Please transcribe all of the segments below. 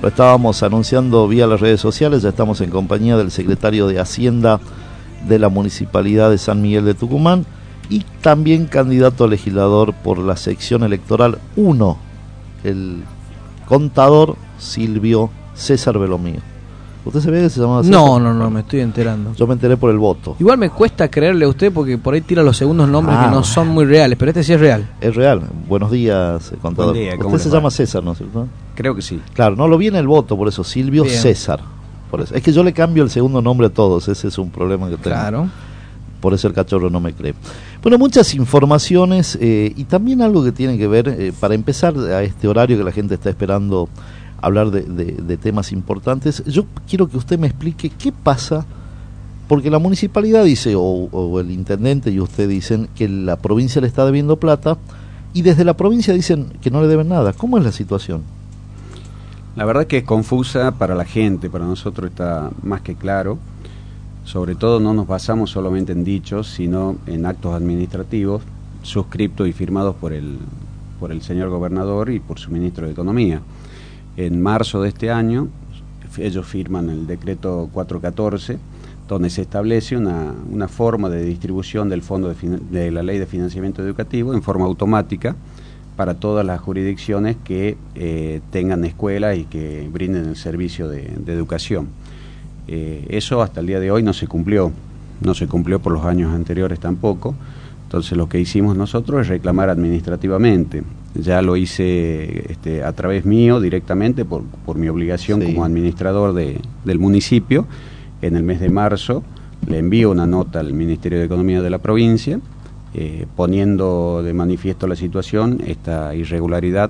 Lo estábamos anunciando vía las redes sociales, ya estamos en compañía del secretario de Hacienda de la Municipalidad de San Miguel de Tucumán y también candidato a legislador por la sección electoral 1, el contador Silvio César Belomío. ¿Usted sabía que se llamaba César? No, me estoy enterando. Yo me enteré por el voto. Igual me cuesta creerle a usted porque por ahí tira los segundos nombres que no son muy reales, pero este sí es real. Es real. Buenos días, contador. Buen día, Usted se llama César, ¿no es cierto? Creo que sí. Claro, no lo vi en el voto, por eso, Silvio Bien. César. Por eso. Es que yo le cambio el segundo nombre a todos, ese es un problema que tengo. Claro. Por eso el cachorro no me cree. Bueno, muchas informaciones y también algo que tiene que ver, para empezar a este horario que la gente está esperando hablar de temas importantes, yo quiero que usted me explique qué pasa, porque la municipalidad dice, o el intendente y usted dicen que la provincia le está debiendo plata, y desde la provincia dicen que no le deben nada. ¿Cómo es la situación? La verdad que es confusa para la gente, para nosotros está más que claro. Sobre todo no nos basamos solamente en dichos, sino en actos administrativos suscriptos y firmados por el señor gobernador y por su ministro de Economía. En marzo de este año, ellos firman el decreto 414, donde se establece una forma de distribución del fondo de la Ley de Financiamiento Educativo en forma automática para todas las jurisdicciones que tengan escuelas y que brinden el servicio de educación. Eso hasta el día de hoy no se cumplió por los años anteriores tampoco. Entonces lo que hicimos nosotros es reclamar administrativamente. Ya lo hice a través mío directamente por mi obligación como administrador del municipio. En el mes de marzo le envío una nota al Ministerio de Economía de la provincia poniendo de manifiesto la situación, esta irregularidad,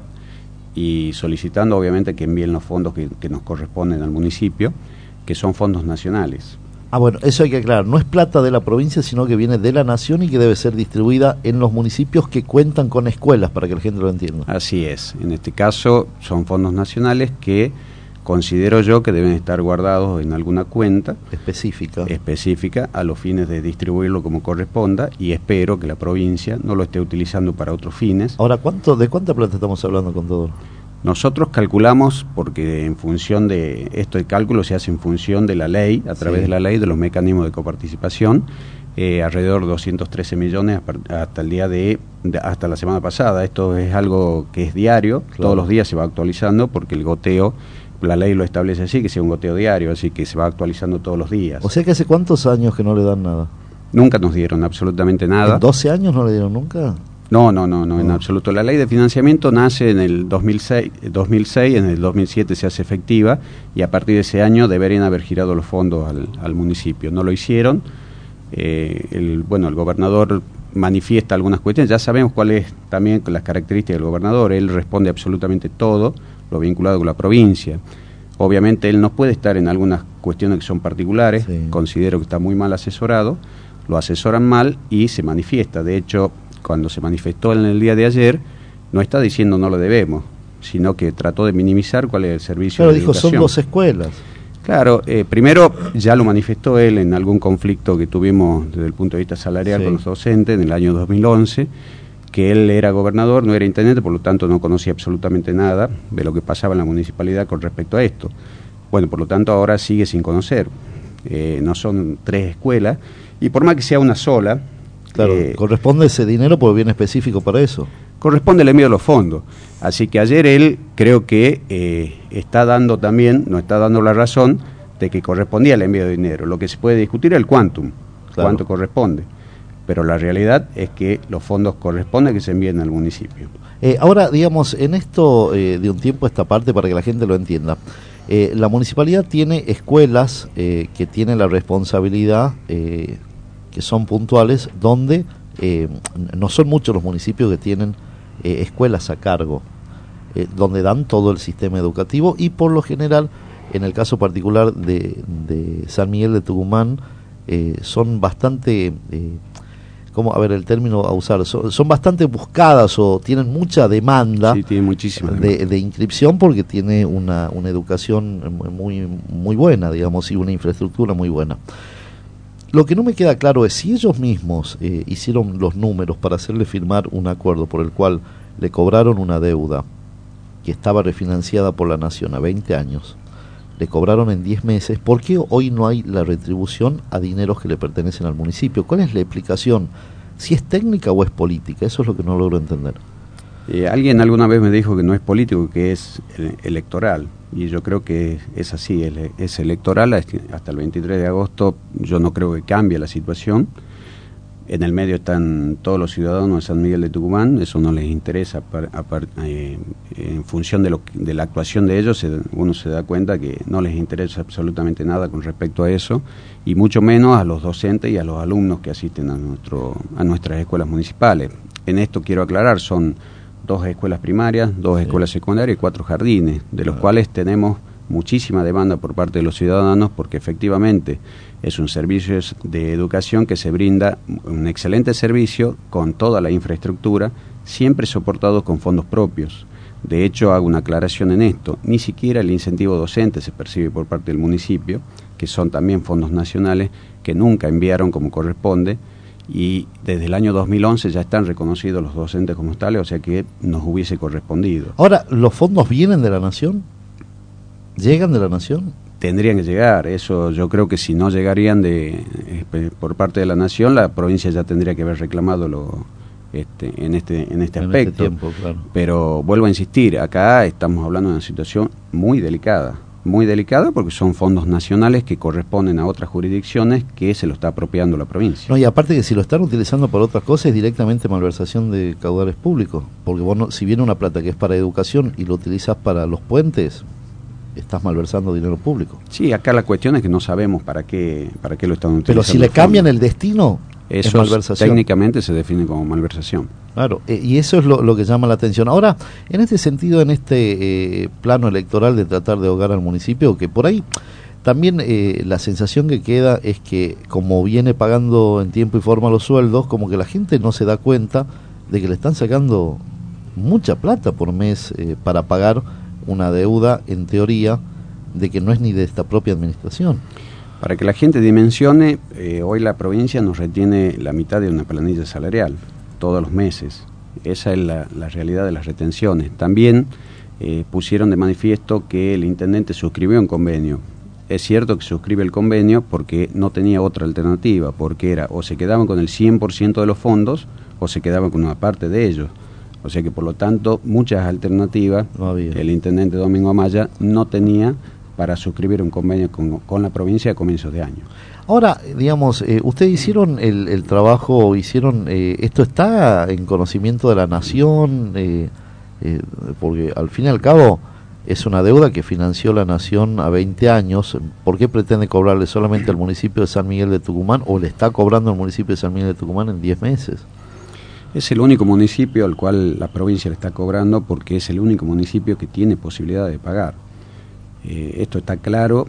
y solicitando obviamente que envíen los fondos que nos corresponden al municipio, que son fondos nacionales. Bueno, eso hay que aclarar, no es plata de la provincia, sino que viene de la nación y que debe ser distribuida en los municipios que cuentan con escuelas, para que la gente lo entienda. Así es, en este caso son fondos nacionales que considero yo que deben estar guardados en alguna cuenta específica a los fines de distribuirlo como corresponda, y espero que la provincia no lo esté utilizando para otros fines. Ahora, ¿de cuánta plata estamos hablando, contador? Nosotros calculamos, porque en función de esto, el cálculo se hace en función de la ley, a través de la ley, de los mecanismos de coparticipación, alrededor de 213 millones hasta el día hasta la semana pasada. Esto es algo que es diario, todos los días se va actualizando, porque el goteo, la ley lo establece así, que sea un goteo diario, así que se va actualizando todos los días. O sea que ¿hace cuántos años que no le dan nada? Nunca nos dieron absolutamente nada. ¿En 12 años no le dieron nunca? No, en absoluto. La ley de financiamiento nace en el 2006, en el 2007 se hace efectiva, y a partir de ese año deberían haber girado los fondos al municipio. No lo hicieron. El gobernador manifiesta algunas cuestiones. Ya sabemos cuáles también las características del gobernador. Él responde absolutamente todo lo vinculado con la provincia. Obviamente él no puede estar en algunas cuestiones que son particulares. Considero que está muy mal asesorado. Lo asesoran mal y se manifiesta. De hecho, cuando se manifestó en el día de ayer, no está diciendo no lo debemos, sino que trató de minimizar cuál es el servicio de educación. Son 2 escuelas. Claro, primero ya lo manifestó él en algún conflicto que tuvimos desde el punto de vista salarial con los docentes en el año 2011, que él era gobernador, no era intendente, por lo tanto no conocía absolutamente nada de lo que pasaba en la municipalidad con respecto a esto. Bueno, por lo tanto ahora sigue sin conocer. No son 3 escuelas, y por más que sea una sola... Claro, corresponde ese dinero porque viene específico para eso. Corresponde el envío de los fondos. Así que ayer él creo que nos está dando la razón de que correspondía el envío de dinero. Lo que se puede discutir es el quantum, cuánto corresponde. Pero la realidad es que los fondos corresponden que se envíen al municipio. Ahora, digamos, en esto de un tiempo a esta parte, para que la gente lo entienda, la municipalidad tiene escuelas que tienen la responsabilidad... que son puntuales, donde no son muchos los municipios que tienen escuelas a cargo, donde dan todo el sistema educativo, y por lo general, en el caso particular de San Miguel de Tucumán, son bastante, el término a usar, son bastante buscadas o tienen mucha demanda de inscripción, porque tiene una educación muy buena, digamos, y una infraestructura muy buena. Lo que no me queda claro es si ellos mismos hicieron los números para hacerle firmar un acuerdo por el cual le cobraron una deuda que estaba refinanciada por la Nación a 20 años, le cobraron en 10 meses, ¿por qué hoy no hay la retribución a dineros que le pertenecen al municipio? ¿Cuál es la explicación? ¿Si es técnica o es política? Eso es lo que no logro entender. Alguien alguna vez me dijo que no es político, que es electoral, y yo creo que es así, es electoral. Hasta el 23 de agosto yo no creo que cambie la situación. En el medio están todos los ciudadanos de San Miguel de Tucumán, eso no les interesa. En función de la actuación de ellos, uno se da cuenta que no les interesa absolutamente nada con respecto a eso, y mucho menos a los docentes y a los alumnos que asisten a nuestras escuelas municipales. En esto quiero aclarar, son 2 escuelas primarias, 2 escuelas secundarias y 4 jardines, de los cuales tenemos muchísima demanda por parte de los ciudadanos, porque efectivamente es un servicio de educación que se brinda un excelente servicio con toda la infraestructura, siempre soportado con fondos propios. De hecho, hago una aclaración en esto, ni siquiera el incentivo docente se percibe por parte del municipio, que son también fondos nacionales que nunca enviaron como corresponde, y desde el año 2011 ya están reconocidos los docentes como tales, o sea que nos hubiese correspondido. Ahora, ¿los fondos vienen de la Nación? ¿Llegan de la Nación? Tendrían que llegar, eso yo creo que si no llegarían por parte de la Nación, la provincia ya tendría que haber reclamado en este aspecto. Tiempo, claro. Pero vuelvo a insistir, acá estamos hablando de una situación muy delicada porque son fondos nacionales que corresponden a otras jurisdicciones que se lo está apropiando la provincia. No, y aparte que si lo están utilizando para otras cosas es directamente malversación de caudales públicos, porque vos si viene una plata que es para educación y lo utilizas para los puentes, estás malversando dinero público. Sí, acá la cuestión es que no sabemos para qué lo están utilizando. Pero si le cambian el destino, eso es malversación. Técnicamente se define como malversación. Claro, y eso es lo que llama la atención. Ahora, en este sentido, en este plano electoral de tratar de ahogar al municipio, que por ahí también la sensación que queda es que como viene pagando en tiempo y forma los sueldos, como que la gente no se da cuenta de que le están sacando mucha plata por mes para pagar una deuda, en teoría, de que no es ni de esta propia administración. Para que la gente dimensione, hoy la provincia nos retiene la mitad de una planilla salarial, todos los meses. Esa es la realidad de las retenciones. También pusieron de manifiesto que el intendente suscribió un convenio. Es cierto que suscribe el convenio porque no tenía otra alternativa, porque era o se quedaban con el 100% de los fondos o se quedaban con una parte de ellos. O sea que por lo tanto muchas alternativas el intendente Domingo Amaya no tenía para suscribir un convenio con la provincia a comienzos de año. Ahora, digamos, ustedes hicieron el trabajo, esto está en conocimiento de la Nación, porque al fin y al cabo es una deuda que financió la Nación a 20 años. ¿Por qué pretende cobrarle solamente al municipio de San Miguel de Tucumán, o le está cobrando al municipio de San Miguel de Tucumán en 10 meses? Es el único municipio al cual la provincia le está cobrando, porque es el único municipio que tiene posibilidad de pagar. Esto está claro.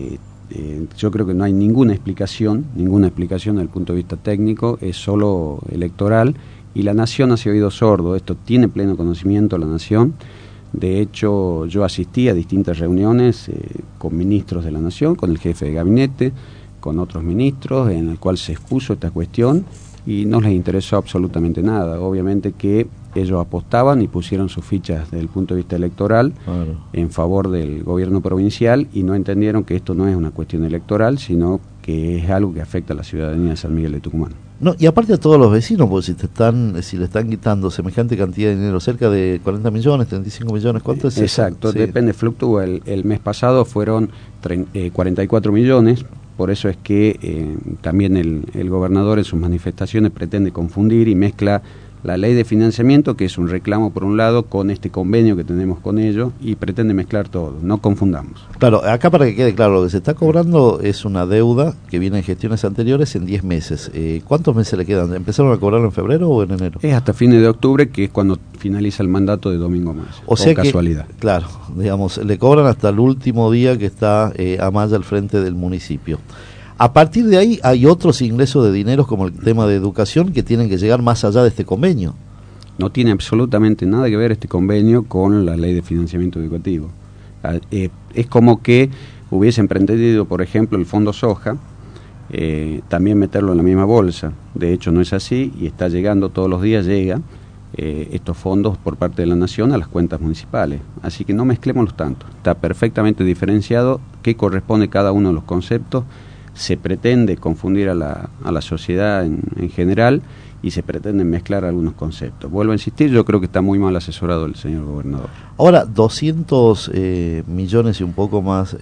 Yo creo que no hay ninguna explicación desde el punto de vista técnico, es solo electoral, y la Nación ha sido oído sordo. Esto tiene pleno conocimiento la Nación. De hecho, yo asistí a distintas reuniones con ministros de la Nación, con el jefe de gabinete, con otros ministros, en el cual se expuso esta cuestión y no les interesó absolutamente nada. Obviamente que ellos apostaban y pusieron sus fichas desde el punto de vista electoral en favor del gobierno provincial, y no entendieron que esto no es una cuestión electoral, sino que es algo que afecta a la ciudadanía de San Miguel de Tucumán. No, y aparte a todos los vecinos, porque si le están quitando semejante cantidad de dinero, cerca de 40 millones, 35 millones, ¿cuánto es? Exacto, sí. Depende, fluctúa. El mes pasado fueron 44 millones, por eso es que también el gobernador en sus manifestaciones pretende confundir y mezcla la ley de financiamiento, que es un reclamo por un lado, con este convenio que tenemos con ellos, y pretende mezclar todo. No confundamos. Claro, acá para que quede claro, lo que se está cobrando es una deuda que viene en gestiones anteriores en 10 meses. ¿Cuántos meses le quedan? ¿Empezaron a cobrarlo en febrero o en enero? Es hasta fines de octubre, que es cuando finaliza el mandato de Domingo Amaya. O sea casualidad. Claro, digamos, le cobran hasta el último día que está Amaya al frente del municipio. A partir de ahí hay otros ingresos de dinero, como el tema de educación, que tienen que llegar más allá de este convenio. No tiene absolutamente nada que ver este convenio con la ley de financiamiento educativo. Es como que hubiesen pretendido, por ejemplo, el fondo soja, también meterlo en la misma bolsa. De hecho no es así, y está llegando todos los días, llega. estos fondos por parte de la Nación a las cuentas municipales. Así que no mezclémoslos tanto. Está perfectamente diferenciado qué corresponde cada uno de los conceptos. Se pretende confundir a la sociedad en general y se pretenden mezclar algunos conceptos. Vuelvo a insistir, yo creo que está muy mal asesorado el señor gobernador. Ahora, 200 millones y un poco más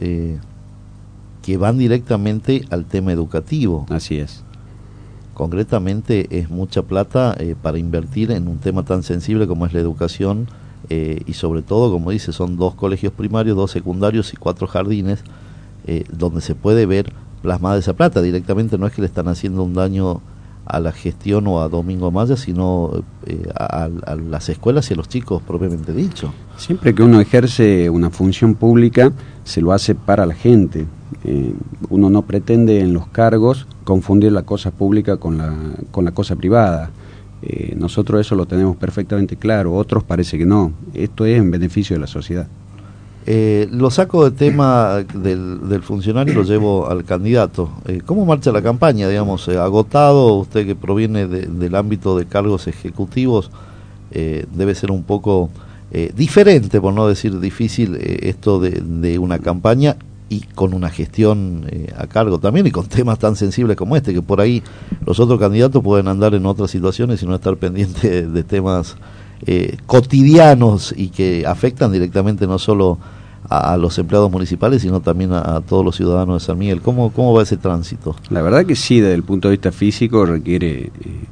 que van directamente al tema educativo. Así es. Concretamente es mucha plata para invertir en un tema tan sensible como es la educación y sobre todo, como dice, son 2 colegios primarios, 2 secundarios y 4 jardines donde se puede ver plasmada esa plata. Directamente no es que le están haciendo un daño a la gestión o a Domingo Amaya, sino a las escuelas y a los chicos propiamente dicho. Siempre que uno ejerce una función pública, se lo hace para la gente. Uno no pretende en los cargos confundir la cosa pública con la cosa privada. Nosotros eso lo tenemos perfectamente claro, otros parece que no. Esto es en beneficio de la sociedad. Lo saco del tema del funcionario y lo llevo al candidato. ¿Cómo marcha la campaña, digamos, agotado? Usted que proviene del ámbito de cargos ejecutivos, debe ser un poco diferente, por no decir difícil, esto de una campaña y con una gestión a cargo también y con temas tan sensibles como este, que por ahí los otros candidatos pueden andar en otras situaciones y no estar pendientes de temas cotidianos y que afectan directamente no solo a los empleados municipales, sino también a todos los ciudadanos de San Miguel. ¿Cómo va ese tránsito? La verdad que sí, desde el punto de vista físico requiere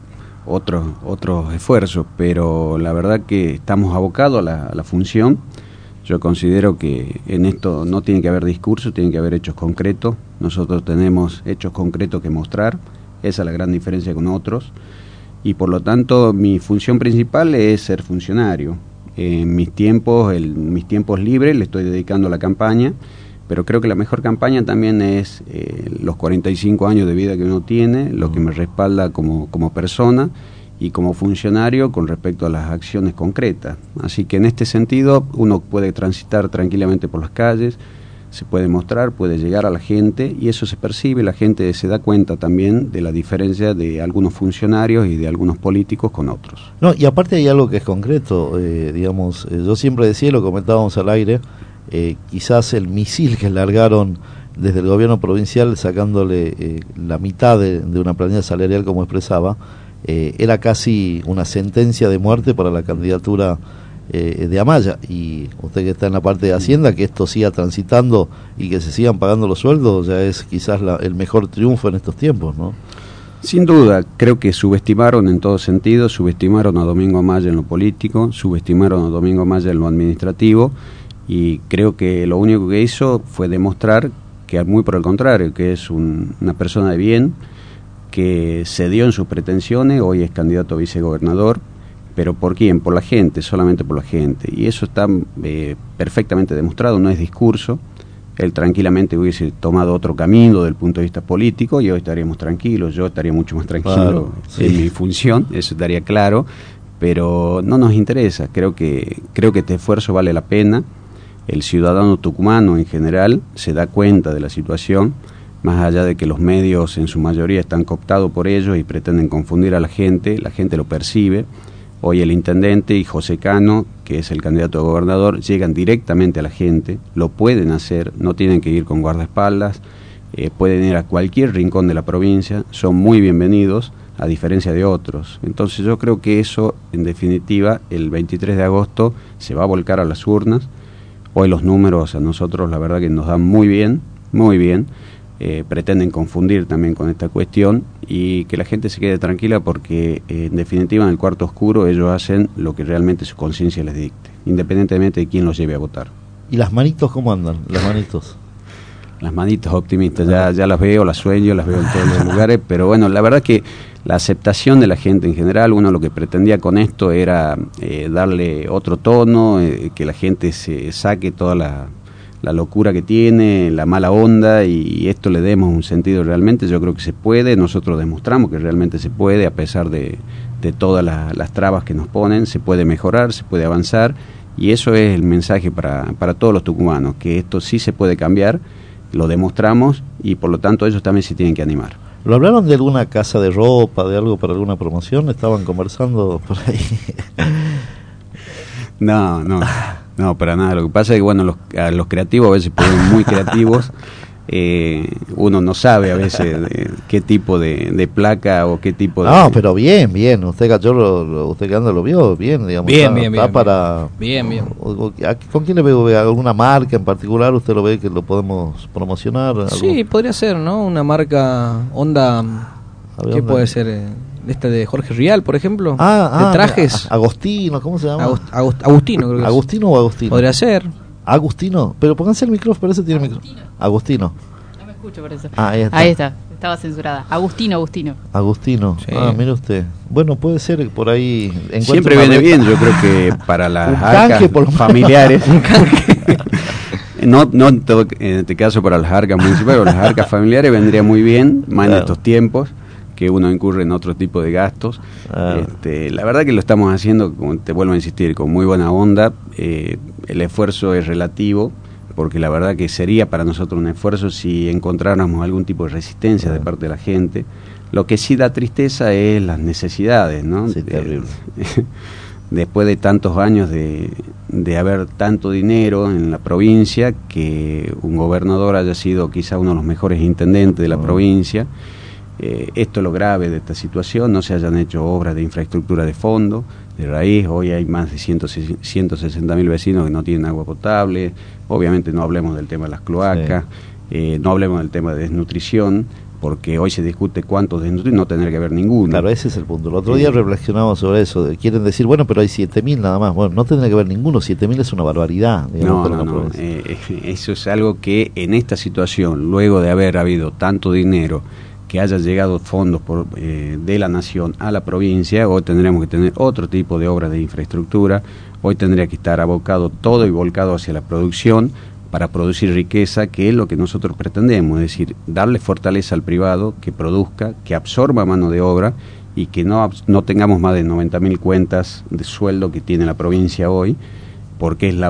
otros esfuerzos, pero la verdad que estamos abocados a la función. Yo considero que en esto no tiene que haber discurso, tiene que haber hechos concretos. Nosotros tenemos hechos concretos que mostrar, esa es la gran diferencia con otros, y por lo tanto mi función principal es ser funcionario. En mis tiempos libres le estoy dedicando a la campaña, pero creo que la mejor campaña también es los 45 años de vida que uno tiene, lo que me respalda como persona y como funcionario con respecto a las acciones concretas. Así que en este sentido uno puede transitar tranquilamente por las calles, se puede mostrar, puede llegar a la gente y eso se percibe, la gente se da cuenta también de la diferencia de algunos funcionarios y de algunos políticos con otros. No, y aparte hay algo que es concreto, digamos, yo siempre decía, lo comentábamos al aire, quizás el misil que largaron desde el gobierno provincial sacándole la mitad de una planilla salarial como expresaba, era casi una sentencia de muerte para la candidatura de Amaya, y usted que está en la parte de Hacienda, que esto siga transitando y que se sigan pagando los sueldos, ya es quizás el mejor triunfo en estos tiempos, ¿no? Sin duda, creo que subestimaron en todo sentido, subestimaron a Domingo Amaya en lo político, subestimaron a Domingo Amaya en lo administrativo, y creo que lo único que hizo fue demostrar que muy por el contrario, que es una persona de bien, que cedió en sus pretensiones, hoy es candidato a vicegobernador. ¿Pero por quién? Por la gente, solamente por la gente. Y eso está perfectamente demostrado, no es discurso. Él tranquilamente hubiese tomado otro camino desde el punto de vista político y hoy estaríamos tranquilos, yo estaría mucho más tranquilo, claro, sí, en mi función, eso estaría claro, pero no nos interesa. Creo que este esfuerzo vale la pena. El ciudadano tucumano en general se da cuenta de la situación, más allá de que los medios en su mayoría están cooptados por ellos y pretenden confundir a la gente lo percibe. Hoy el intendente y José Cano, que es el candidato a gobernador, llegan directamente a la gente, lo pueden hacer, no tienen que ir con guardaespaldas, pueden ir a cualquier rincón de la provincia, son muy bienvenidos, a diferencia de otros. Entonces yo creo que eso, en definitiva, el 23 de agosto se va a volcar a las urnas. Hoy los números a nosotros la verdad que nos dan muy bien, muy bien. Pretenden confundir también con esta cuestión y que la gente se quede tranquila porque en definitiva en el cuarto oscuro ellos hacen lo que realmente su conciencia les dicte, independientemente de quién los lleve a votar. ¿Y las manitos cómo andan? Las manitos. Las manitos optimistas, ya las veo, las sueño, las veo en todos los lugares, pero bueno, la verdad que la aceptación de la gente en general, uno lo que pretendía con esto era darle otro tono, que la gente se saque toda la locura que tiene, la mala onda, y esto le demos un sentido realmente. Yo creo que se puede, nosotros demostramos que realmente se puede, a pesar de todas las trabas que nos ponen, se puede mejorar, se puede avanzar, y eso es el mensaje para todos los tucumanos, que esto sí se puede cambiar, lo demostramos, y por lo tanto ellos también se tienen que animar. ¿Lo hablaron de alguna casa de ropa, de algo para alguna promoción? ¿Estaban conversando por ahí? No, para nada. Lo que pasa es que, bueno, los creativos a veces ponen muy creativos. Uno no sabe a veces qué tipo de placa o qué tipo de... No, pero bien. Usted, Cachorro, usted que anda lo vio bien, digamos. Bien. Para... Bien. ¿Con quién le ve? ¿Alguna marca en particular? ¿Usted lo ve que lo podemos promocionar? ¿Algo? Sí, podría ser, ¿no? Una marca onda... ¿Qué puede ser? Esta de Jorge Rial, por ejemplo. De trajes. Agostino, ¿cómo se llama? Agustino, creo que ¿Agustino o Agustino? Podría ser. Agustino, pero pónganse el micrófono, parece que tiene micrófono. Agustino. No me escucho por eso. Ahí está. Estaba censurada. Agustino. Sí. Mire usted. Bueno, puede ser por ahí. Siempre viene bien, yo creo que para las arcas familiares. No en este caso para las arcas municipales, pero las arcas familiares vendría muy bien, más en estos tiempos que uno incurre en otro tipo de gastos. La verdad que lo estamos haciendo, como te vuelvo a insistir, con muy buena onda. El esfuerzo es relativo, porque la verdad que sería para nosotros un esfuerzo si encontráramos algún tipo de resistencia de parte de la gente. Lo que sí da tristeza es las necesidades, ¿no? Sí, terrible. Después de tantos años de haber tanto dinero en la provincia, que un gobernador haya sido quizá uno de los mejores intendentes de la provincia. Esto es lo grave de esta situación, no se hayan hecho obras de infraestructura de fondo, de raíz. Hoy hay más de 160.000 vecinos que no tienen agua potable. Obviamente no hablemos del tema de las cloacas, no hablemos del tema de desnutrición, porque hoy se discute cuántos desnutridos, no tener que haber ninguno. Claro, ese es el punto. El otro día reflexionamos sobre eso. Quieren decir, bueno, pero hay 7.000 nada más. Bueno, no tendría que haber ninguno. 7.000 es una barbaridad. Digamos, no. Eso es algo que en esta situación, luego de haber habido tanto dinero, que haya llegado fondos de la nación a la provincia, hoy tendríamos que tener otro tipo de obras de infraestructura. Hoy tendría que estar abocado todo y volcado hacia la producción, para producir riqueza, que es lo que nosotros pretendemos, es decir, darle fortaleza al privado, que produzca, que absorba mano de obra y que no tengamos más de 90.000 cuentas de sueldo que tiene la provincia hoy, porque es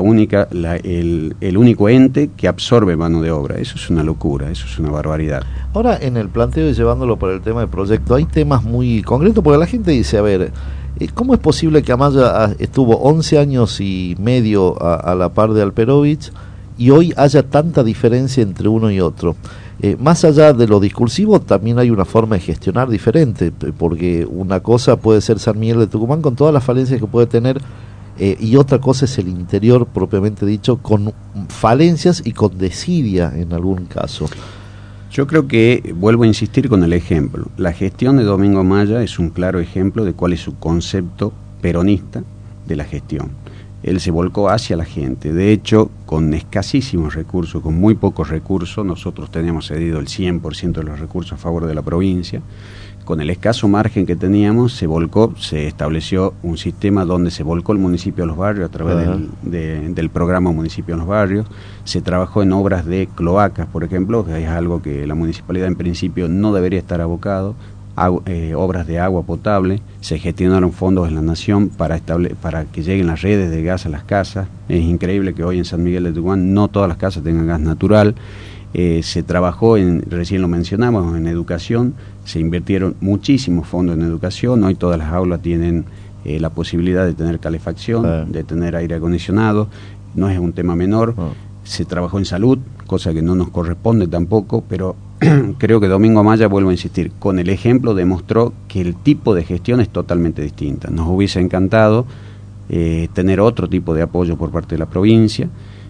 el único ente que absorbe mano de obra. Eso es una locura, eso es una barbaridad. Ahora, en el planteo y llevándolo por el tema del proyecto, hay temas muy concretos, porque la gente dice, a ver, ¿cómo es posible que Amaya estuvo 11 años y medio a la par de Alperovich y hoy haya tanta diferencia entre uno y otro? Más allá de lo discursivo, también hay una forma de gestionar diferente, porque una cosa puede ser San Miguel de Tucumán con todas las falencias que puede tener, y otra cosa es el interior propiamente dicho, con falencias y con desidia en algún caso. Yo creo que, vuelvo a insistir con el ejemplo, la gestión de Domingo Amaya es un claro ejemplo de cuál es su concepto peronista de la gestión. Él se volcó hacia la gente. De hecho, con escasísimos recursos, con muy pocos recursos, nosotros teníamos cedido el 100% de los recursos a favor de la provincia. Con el escaso margen que teníamos, se estableció un sistema donde se volcó el municipio a los barrios a través del programa Municipio en los Barrios. Se trabajó en obras de cloacas, por ejemplo, que es algo que la municipalidad en principio no debería estar abocado. Obras de agua potable, se gestionaron fondos en la nación para que lleguen las redes de gas a las casas. Es increíble que hoy en San Miguel de Tucumán no todas las casas tengan gas natural. Se trabajó recién lo mencionamos, en educación, se invirtieron muchísimos fondos en educación. Hoy todas las aulas tienen la posibilidad de tener calefacción, de tener aire acondicionado, no es un tema menor. Se trabajó en salud, cosa que no nos corresponde tampoco, pero creo que Domingo Amaya, vuelvo a insistir, con el ejemplo demostró que el tipo de gestión es totalmente distinta. Nos hubiese encantado tener otro tipo de apoyo por parte de la provincia,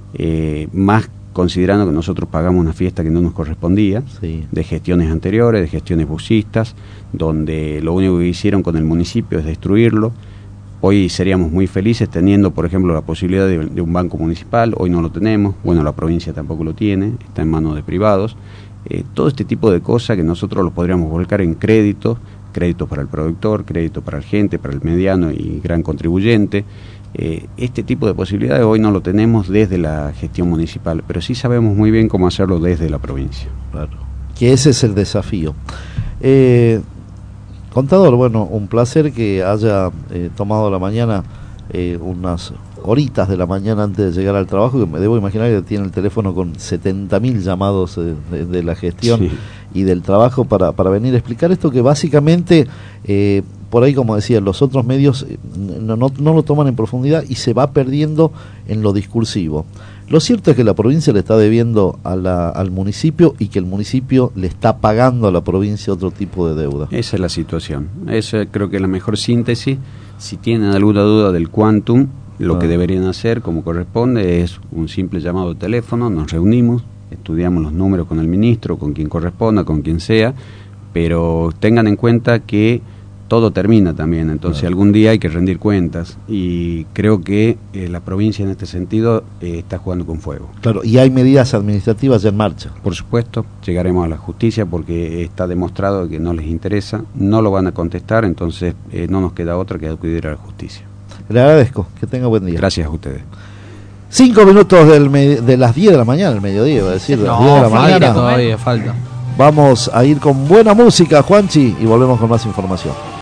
más considerando que nosotros pagamos una fiesta que no nos correspondía, de gestiones anteriores, de gestiones bucistas, donde lo único que hicieron con el municipio es destruirlo. Hoy seríamos muy felices teniendo, por ejemplo, la posibilidad de un banco municipal. Hoy no lo tenemos, bueno, la provincia tampoco lo tiene, está en manos de privados. Todo este tipo de cosas que nosotros lo podríamos volcar en créditos para el productor, crédito para el gente, para el mediano y gran contribuyente. Este tipo de posibilidades hoy no lo tenemos desde la gestión municipal, pero sí sabemos muy bien cómo hacerlo desde la provincia. Claro, que ese es el desafío. Contador, bueno, un placer que haya tomado la mañana unas horitas de la mañana antes de llegar al trabajo, que me debo imaginar que tiene el teléfono con 70.000 llamados de la gestión y del trabajo para venir a explicar esto, que básicamente, por ahí, como decía, los otros medios no lo toman en profundidad y se va perdiendo en lo discursivo. Lo cierto es que la provincia le está debiendo al municipio y que el municipio le está pagando a la provincia otro tipo de deuda. Esa es la situación. Esa creo que es la mejor síntesis. Si tienen alguna duda del quantum, lo que deberían hacer, como corresponde, es un simple llamado de teléfono, nos reunimos, estudiamos los números con el ministro, con quien corresponda, con quien sea, pero tengan en cuenta que todo termina también, entonces algún día hay que rendir cuentas y creo que la provincia en este sentido está jugando con fuego. Claro, y hay medidas administrativas ya en marcha. Por supuesto, llegaremos a la justicia porque está demostrado que no les interesa, no lo van a contestar, entonces no nos queda otra que acudir a la justicia. Le agradezco, que tenga buen día. Gracias a ustedes. 5 minutos de las 10 de la mañana, el mediodía, iba a decir, de las 10 de la mañana. Todavía falta. Vamos a ir con buena música, Juanchi, y volvemos con más información.